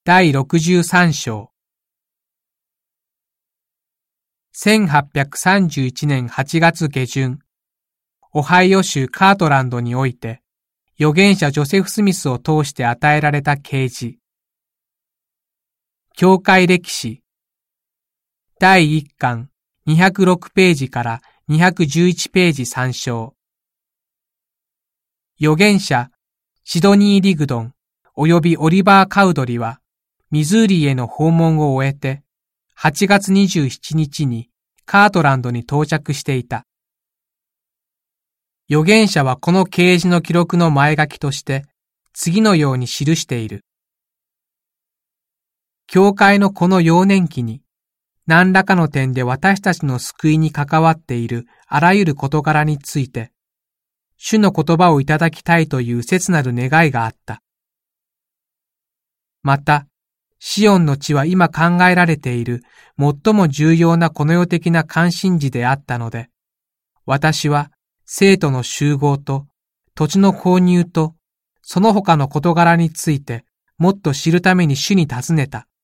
第63章。1831年8月下旬、オハイオ州カートランドにおいて、預言者ジョセフ・スミスを通して与えられた啓示。教会歴史。第1巻、206ページから211ページ参照。預言者、シドニー・リグドン、及びオリバー・カウドリは、ミズーリへの訪問を終えて、8月27日にカートランドに到着していた。預言者はこの啓示の記録の前書きとして、次のように記している。教会のこの幼年期に、何らかの点で私たちの救いに関わっているあらゆる事柄について、主の言葉をいただきたいという切なる願いがあった。また、シオンの地は今考えられている最も重要なこの世的な関心事であったので、私は生徒の集合と土地の購入とその他の事柄についてもっと知るために主に尋ねた。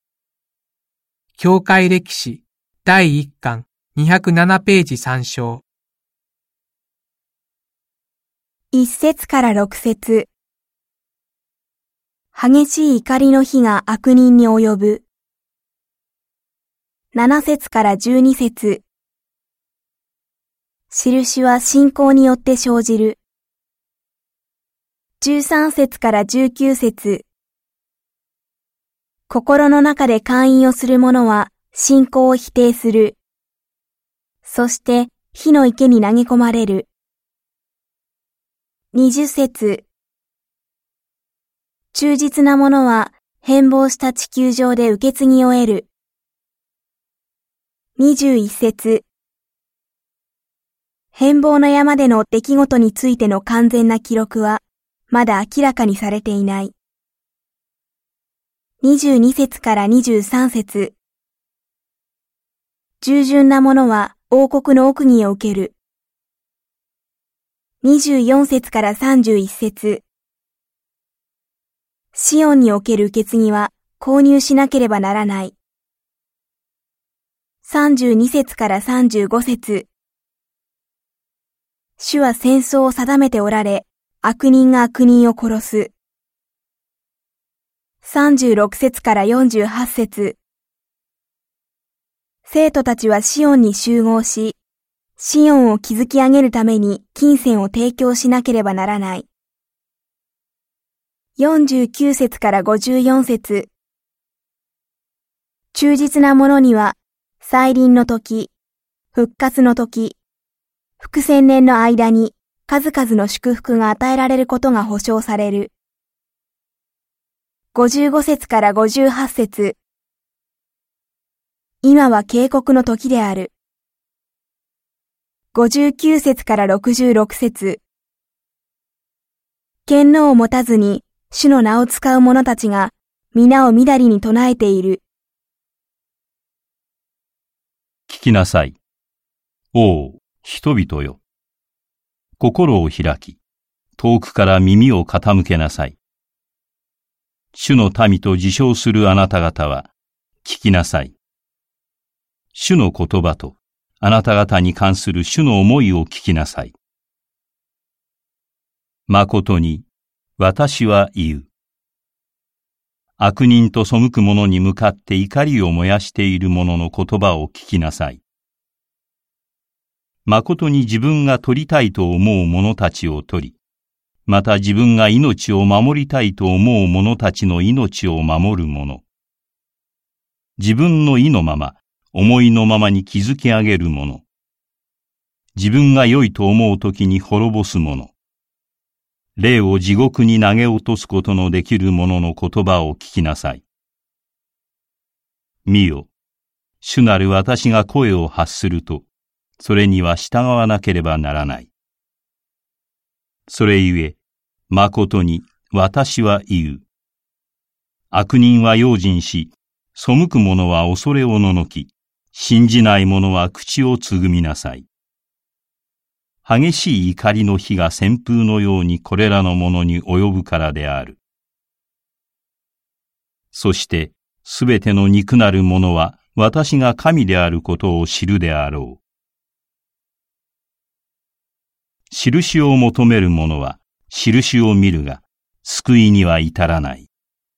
教会歴史第1巻207ページ参照。 1節から6節。激しい怒りの火が悪人に及ぶ。7節から12節。印は信仰によって生じる。13節から19節。心の中で勧誘をする者は信仰を否定する。そして火の池に投げ込まれる。20節。忠実な者は変貌した地球上で受け継ぎを得る。21節。変貌の山での出来事についての完全な記録はまだ明らかにされていない。22節から23節。従順な者は王国の奥義を受ける。24節から31節。シオンにおける受け継ぎは購入しなければならない。32節から35節。主は戦争を定めておられ、悪人が悪人を殺す。36節から48節。生徒たちはシオンに集合し、シオンを築き上げるために金銭を提供しなければならない。49節から54節。忠実な者には、再臨の時、復活の時、複千年の間に数々の祝福が与えられることが保証される。55節から58節。今は警告の時である。59節から66節。権能を持たずに主の名を使う者たちが皆をみだりに唱えている。 聞きなさい。おう、人々よ。心を開き、遠くから耳を傾けなさい。主の民と自称するあなた方は、聞きなさい。主の言葉と、あなた方に関する主の思いを聞きなさい。誠に、私は言う。悪人と背く者に向かって怒りを燃やしている者の言葉を聞きなさい。誠に自分が取りたいと思う者たちを取り、また自分が命を守りたいと思う者たちの命を守る者。自分の意のまま、思いのままに築き上げる者。自分が良いと思うときに滅ぼす者。霊を地獄に投げ落とすことのできる者の言葉を聞きなさい。見よ、主なる私が声を発すると、それには従わなければならない。それゆえ、誠に私は言う。悪人は用心し、背く者は恐れおののき、信じない者は口をつぐみなさい。激しい怒りの火が旋風のようにこれらのものに及ぶからである。 そしてすべての肉なるものは私が神であることを知るであろう。印を求める者は印を見るが、救いには至らない。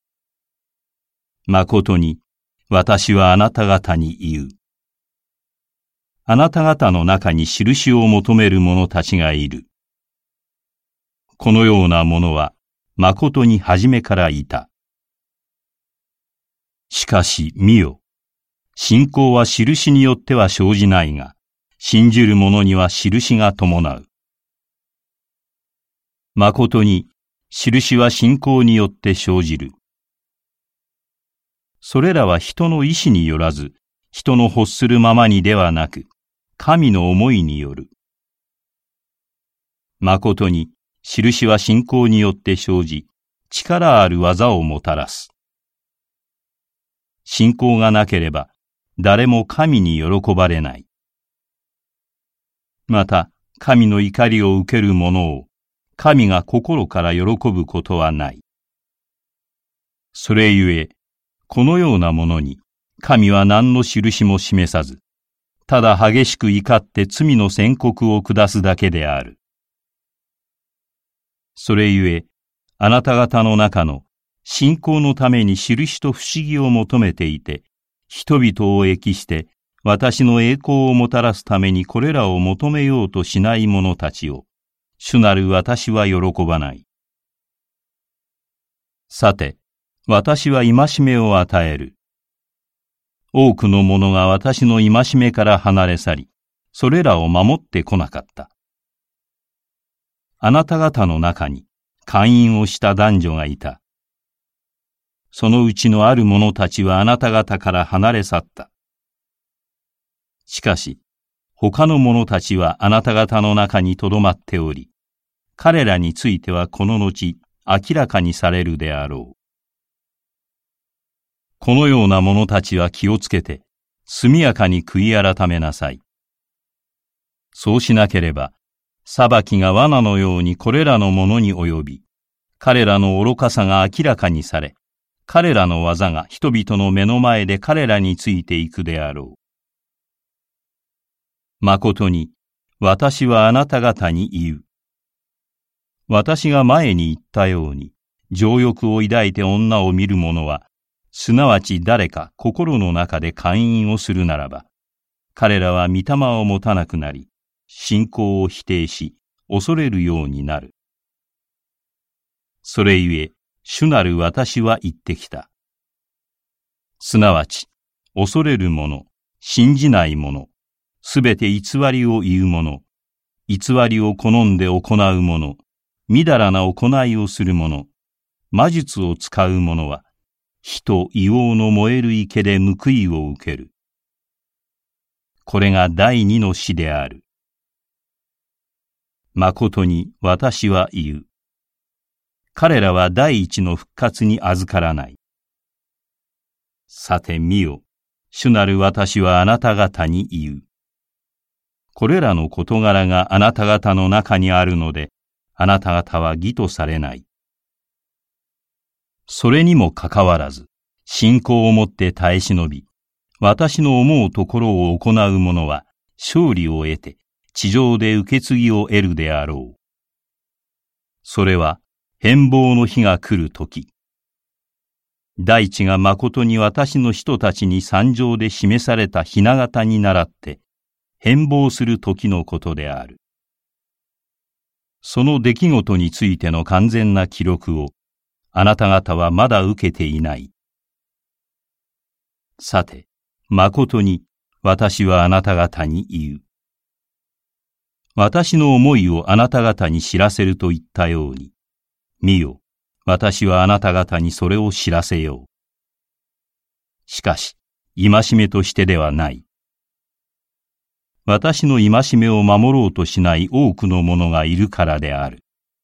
まことに、私はあなた方に言う。あなた方の中に印を求める者たちがいる。このようなものは、まことに初めからいた。しかし見よ、信仰は印によっては生じないが、信じる者には印が伴う。まことに、印は信仰によって生じる。それらは人の意志によらず、人の欲するままにではなく、神の思いによる。まことに、印は信仰によって生じ、力ある技をもたらす。信仰がなければ、誰も神に喜ばれない。また、神の怒りを受ける者を、神が心から喜ぶことはない。それゆえ、このようなものに、神は何の印も示さず、ただ激しく怒って罪の宣告を下すだけである。それゆえ、あなた方の中の信仰のために印と不思議を求めていて、人々を益して私の栄光をもたらすためにこれらを求めようとしない者たちを、主なる私は喜ばない。さて、私は戒めを与える。多くの者が私の戒めから離れ去り、それらを守ってこなかった。あなた方の中に姦淫をした男女がいた。そのうちのある者たちはあなた方から離れ去った。しかし、他の者たちはあなた方の中にとどまっており、彼らについてはこの後明らかにされるであろう。このような者たちは気をつけて、速やかに悔い改めなさい。そうしなければ、裁きが罠のようにこれらの者に及び、彼らの愚かさが明らかにされ、彼らの技が人々の目の前で彼らについていくであろう。まことに、私はあなた方に言う。私が前に言ったように、情欲を抱いて女を見る者は、すなわち誰か心の中で姦淫をするならば、彼らは御霊を持たなくなり、信仰を否定し、恐れるようになる。それゆえ、主なる私は言ってきた。すなわち、恐れる者、信じない者、すべて偽りを言う者、偽りを好んで行う者、みだらな行いをする者、魔術を使う者は、火と硫黄の燃える池で報いを受ける。これが第二の死である。まことに私は言う。彼らは第一の復活に預からない。さて見よ、主なる私はあなた方に言う。これらの事柄があなた方の中にあるので、あなた方は義とされない。それにもかかわらず、信仰をもって耐え忍び、私の思うところを行う者は勝利を得て、地上で受け継ぎを得るであろう。それは変貌の日が来るとき、大地がまことに私の人たちに山上で示された雛形に倣って変貌する時のことである。その出来事についての完全な記録をあなた方はまだ受けていない。さて、まことに私はあなた方に言う。私の思いをあなた方に知らせると言ったように、見よ、私はあなた方にそれを知らせよう。しかし、戒めとしてではない。私の戒めを守ろうとしない多くの者がいるからである。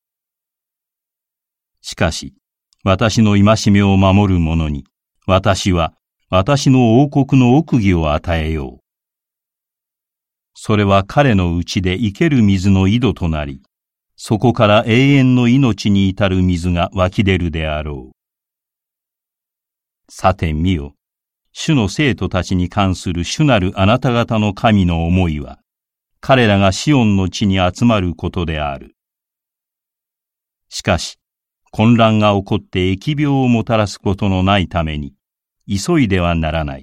しかし、私の戒めを守る者に、私は私の王国の奥義を与えよう。それは彼のうちで生ける水の井戸となり、そこから永遠の命に至る水が湧き出るであろう。 さて見よ、主の生徒たちに関する主なるあなた方の神の思いは、彼らがシオンの地に集まることである。しかし、混乱が起こって疫病をもたらすことのないために、急いではならない。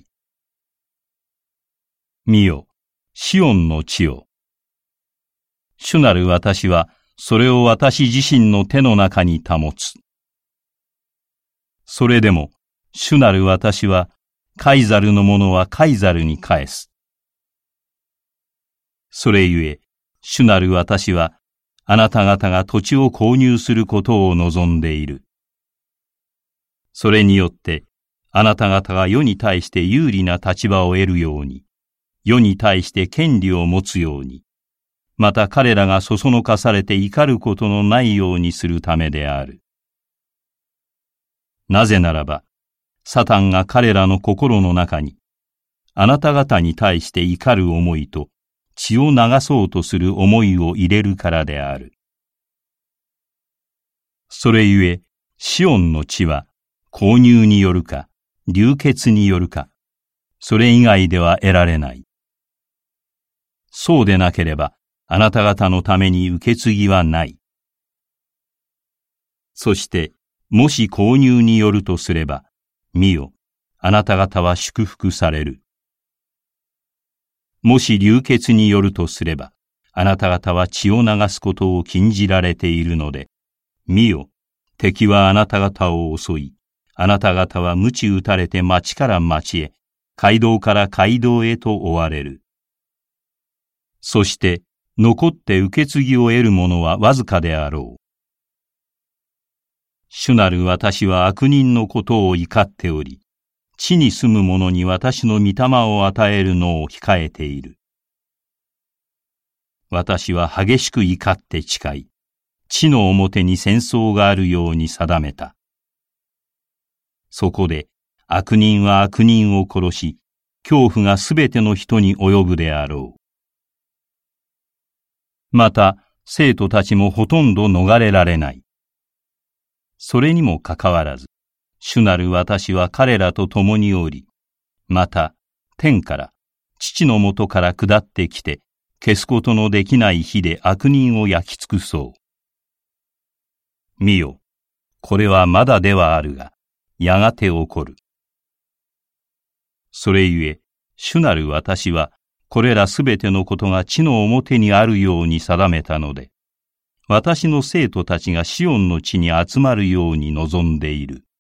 見よ、シオンの地よ。主なる私は、それを私自身の手の中に保つ。それでも、主なる私は、カイザルのものはカイザルに返す。それゆえ、主なる私は、あなた方が土地を購入することを望んでいる。それによって、あなた方が世に対して有利な立場を得るように、世に対して権利を持つように、また彼らがそそのかされて怒ることのないようにするためである。なぜならば、サタンが彼らの心の中に、あなた方に対して怒る思いと、血を流そうとする思いを入れるからである。それゆえ、シオンの地は、購入によるか、流血によるか、それ以外では得られない。そうでなければ、あなた方のために受け継ぎはない。そして、もし購入によるとすれば、見よ、あなた方は祝福される。もし流血によるとすれば、あなた方は血を流すことを禁じられているので、見よ、敵はあなた方を襲い、あなた方は鞭打たれて町から町へ、街道から街道へと追われる。そして、残って受け継ぎを得る者はわずかであろう。主なる私は悪人のことを怒っており、地に住む者に私の御霊を与えるのを控えている。私は激しく怒って誓い、地の表に戦争があるように定めた。そこで悪人は悪人を殺し、恐怖がすべての人に及ぶであろう。また、生徒たちもほとんど逃れられない。それにもかかわらず、主なる私は彼らと共におり、また、天から、父のもとから下ってきて、消すことのできない火で悪人を焼き尽くそう。見よ、これはまだではあるが、やがて起こる。それゆえ、主なる私は、これらすべてのことが地の表にあるように定めたので、私の生徒たちがシオンの地に集まるように望んでいる。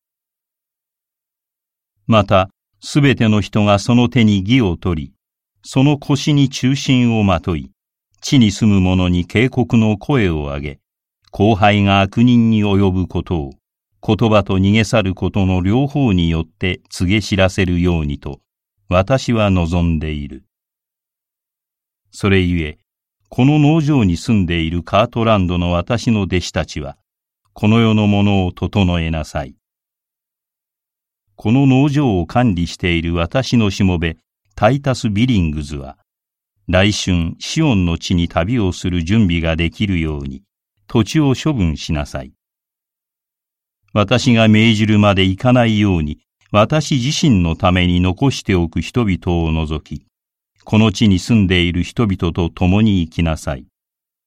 また、すべての人がその手に義を取り、その腰に忠心をまとい、地に住む者に警告の声を上げ、荒廃が悪人に及ぶことを、言葉と逃げ去ることの両方によって告げ知らせるようにと、私は望んでいる。それゆえ、この農場に住んでいるカートランドの私の弟子たちは、この世のものを整えなさい。この農場を管理している私のしもべ、タイタス・ビリングズは、来春シオンの地に旅をする準備ができるように、土地を処分しなさい。私が命じるまで行かないように、私自身のために残しておく人々を除き、この地に住んでいる人々と共に生きなさい。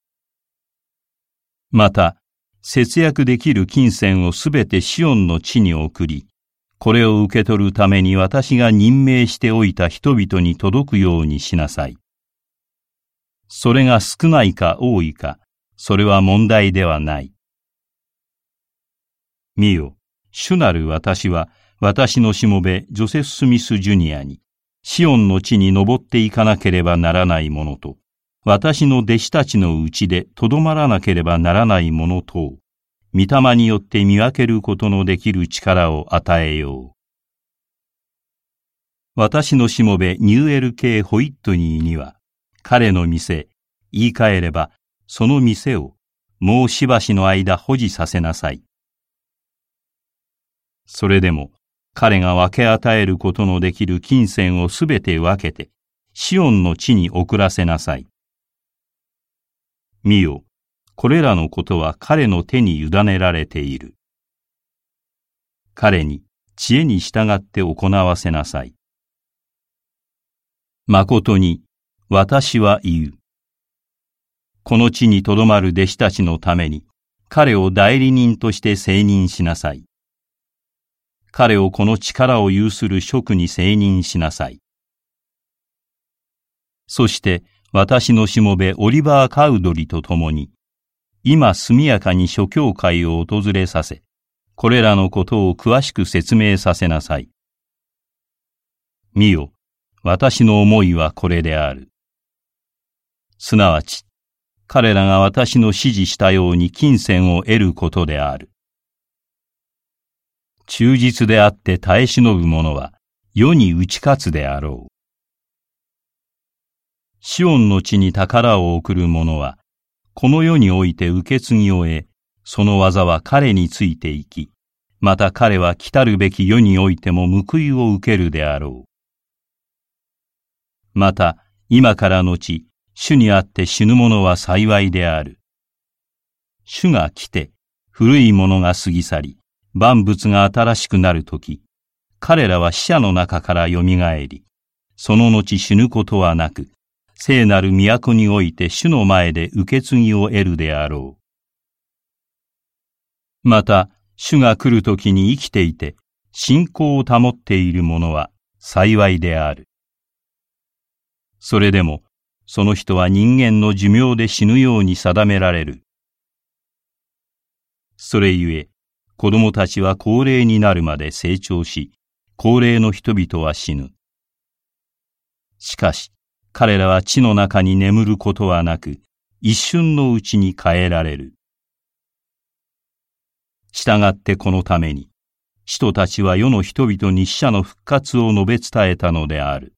また、節約できる金銭をすべてシオンの地に送り、これを受け取るために私が任命しておいた人々に届くようにしなさい。それが少ないか多いか、それは問題ではない。見よ、主なる私は、私のしもべジョセフ・スミス・ジュニアに、シオンの地に登っていかなければならないものと、私の弟子たちのうちでとどまらなければならないものとを、御霊によって見分けることのできる力を与えよう。私のしもべニューエル系ホイットニーには、彼の店、言い換えれば、その店をもうしばしの間保持させなさい。それでも、彼が分け与えることのできる金銭をすべて分けて、シオンの地に送らせなさい。見よ、これらのことは彼の手に委ねられている。彼に知恵に従って行わせなさい。まことに、私は言う。この地にとどまる弟子たちのために、彼を代理人として承認しなさい。彼をこの力を有する職に承認しなさい。そして私のしもべオリバー・カウドリと共に、今速やかに諸教会を訪れさせ、これらのことを詳しく説明させなさい。見よ、私の思いはこれである。すなわち、彼らが私の指示したように金銭を得ることである。忠実であって耐え忍ぶ者は世に打ち勝つであろう。シオンの地に宝を送る者は、この世において受け継ぎを得、その技は彼についていき、また彼は来たるべき世においても報いを受けるであろう。また、今からのち、主にあって死ぬ者は幸いである。主が来て、古いものが過ぎ去り、万物が新しくなるとき、彼らは死者の中からよみがえり、その後死ぬことはなく、聖なる都において主の前で受け継ぎを得るであろう。また、主が来るときに生きていて、信仰を保っている者は幸いである。それでも、その人は人間の寿命で死ぬように定められる。それゆえ、子供たちは高齢になるまで成長し、高齢の人々は死ぬ。しかし、彼らは地の中に眠ることはなく、一瞬のうちに変えられる。したがってこのために、使徒たちは世の人々に死者の復活を述べ伝えたのである。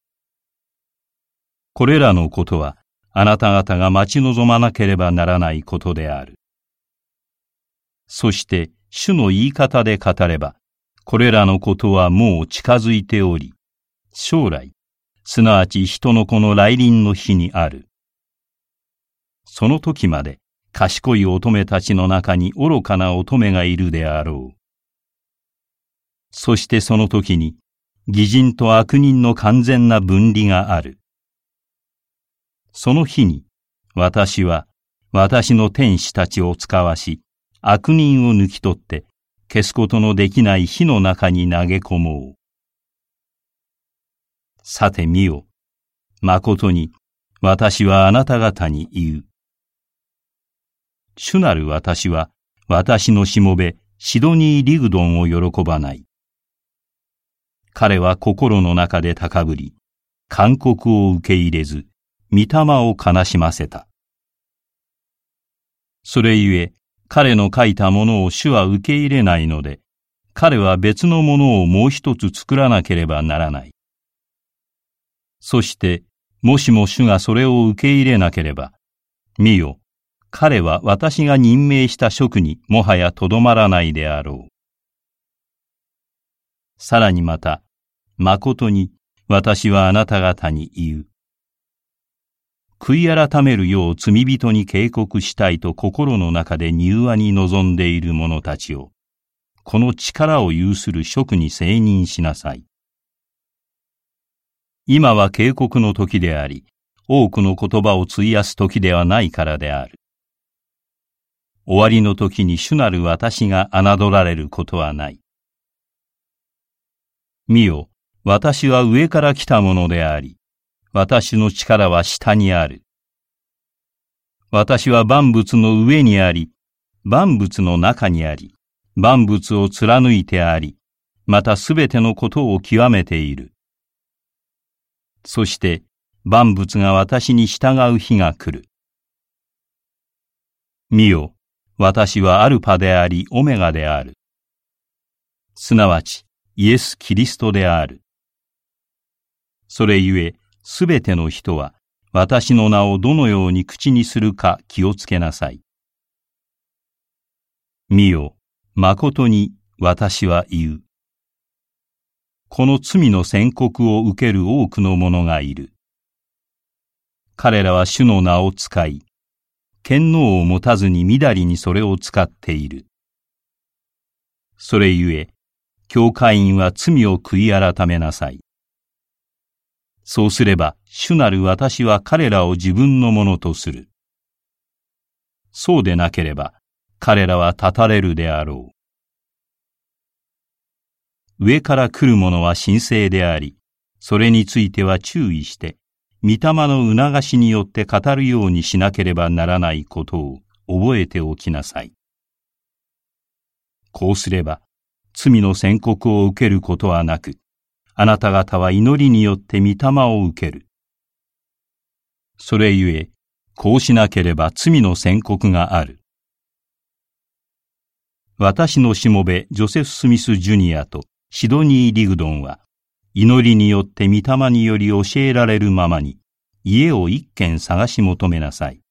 これらのことは、あなた方が待ち望まなければならないことである。そして、主の言い方で語れば、これらのことはもう近づいており、将来、すなわち人の子の来臨の日にある。その時まで、賢い乙女たちの中に愚かな乙女がいるであろう。そしてその時に、義人と悪人の完全な分離がある。その日に、私は、私の天使たちを使わし、悪人を抜き取って、消すことのできない火の中に投げ込もう。さて見よ、まことに、私はあなた方に言う。主なる私は、私のしもべ、シドニー・リグドンを喜ばない。彼は心の中で高ぶり、勧告を受け入れず、御霊を悲しませた。それゆえ、彼の書いたものを主は受け入れないので、彼は別のものをもう一つ作らなければならない。そして、もしも主がそれを受け入れなければ、見よ、彼は私が任命した職にもはやとどまらないであろう。さらにまた、まことに私はあなた方に言う。悔い改めるよう罪人に警告したいと心の中で柔和に望んでいる者たちを、この力を有する職に承認しなさい。今は警告の時であり、多くの言葉を費やす時ではないからである。終わりの時に主なる私が侮られることはない。見よ、私は上から来たものであり、私の力は下にある。私は万物の上にあり、万物の中にあり、万物を貫いてあり、またすべてのことを極めている。そして万物が私に従う日が来る。見よ、私はアルパでありオメガである。すなわちイエス・キリストである。それゆえ、すべての人は私の名をどのように口にするか気をつけなさい。見よ、まことに私は言う。この罪の宣告を受ける多くの者がいる。彼らは主の名を使い、権能を持たずにみだりにそれを使っている。それゆえ、 教会員は罪を悔い改めなさい。そうすれば、主なる私は彼らを自分のものとする。そうでなければ、彼らは断たれるであろう。上から来るものは神聖であり、それについては注意して、御霊の促しによって語るようにしなければならないことを覚えておきなさい。こうすれば、罪の宣告を受けることはなく、あなた方は祈りによって御霊を受ける。それゆえ、こうしなければ罪の宣告がある。私のしもべジョセフ・スミス・ジュニアとシドニー・リグドンは、祈りによって御霊により教えられるままに、家を一軒探し求めなさい。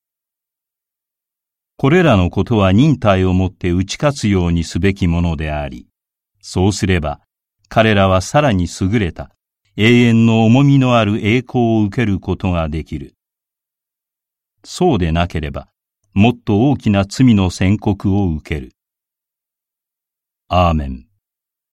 これらのことは忍耐をもって打ち勝つようにすべきものであり、そうすれば、彼らはさらに優れた、永遠の重みのある栄光を受けることができる。そうでなければ、もっと大きな罪の宣告を受ける。アーメン。